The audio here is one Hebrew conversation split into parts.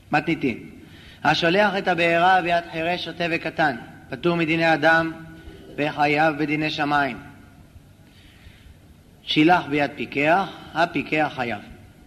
מתניתין. השולח את הבעירה ביד חירש, שוטה וקטן, פטור מדיני אדם וחייב בדיני שמיים. שילח ביד פיקח, הפיקח חייב.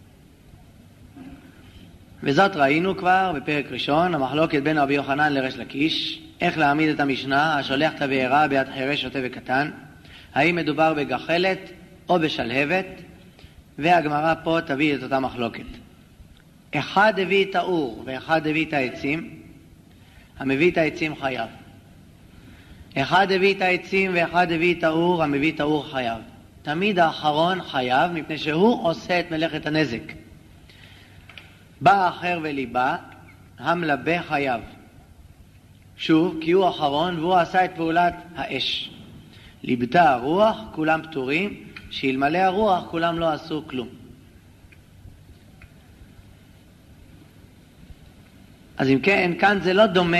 וזאת ראינו כבר בפרק ראשון, המחלוקת בין רבי יוחנן לריש לקיש, איך להעמיד את המשנה, השולח את הבעירה ביד חירש, שוטה וקטן, האם מדובר בגחלת או בשלהבת, והגמרא פה תביא את אותה מחלוקת. אחד הביא את האור ואחד הביא את העצים, המביא את העצים חייב. אחד הביא את העצים ואחד הביא את האור, המביא את האור חייב. תמיד האחרון חייב, מפני שהוא עושה את מלאכת הנזק. בא אחר וליבה, המלבה חייב. שוב, כי הוא אחרון והוא עשה את פעולת האש. ליבתה הרוח, כולם פטורים, שאלמלא הרוח כולם לא עשו כלום. אז אם כן, כאן זה לא דומה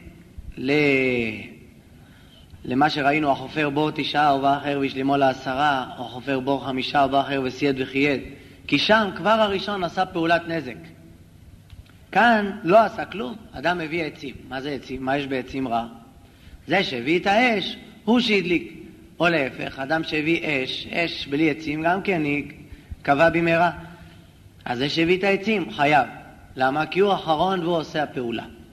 למה שראינו, החופר בור 9 ובא אחר וישלימו ל10, או החופר בור 5 ובא אחר וסייד וחייד, כי שם כבר הראשון עשה פעולת נזק. כאן לא עשה כלום, אדם מביא עצים. מה זה עצים? מה יש בעצים רע? זה שהביא את האש הוא שהדליק. או להפך, אדם שהביא אש בלי עצים גם כן קבע במהרה. אז זה שהביא את העצים חייב. למה? כי הוא אחרון והוא עושה הפעולה.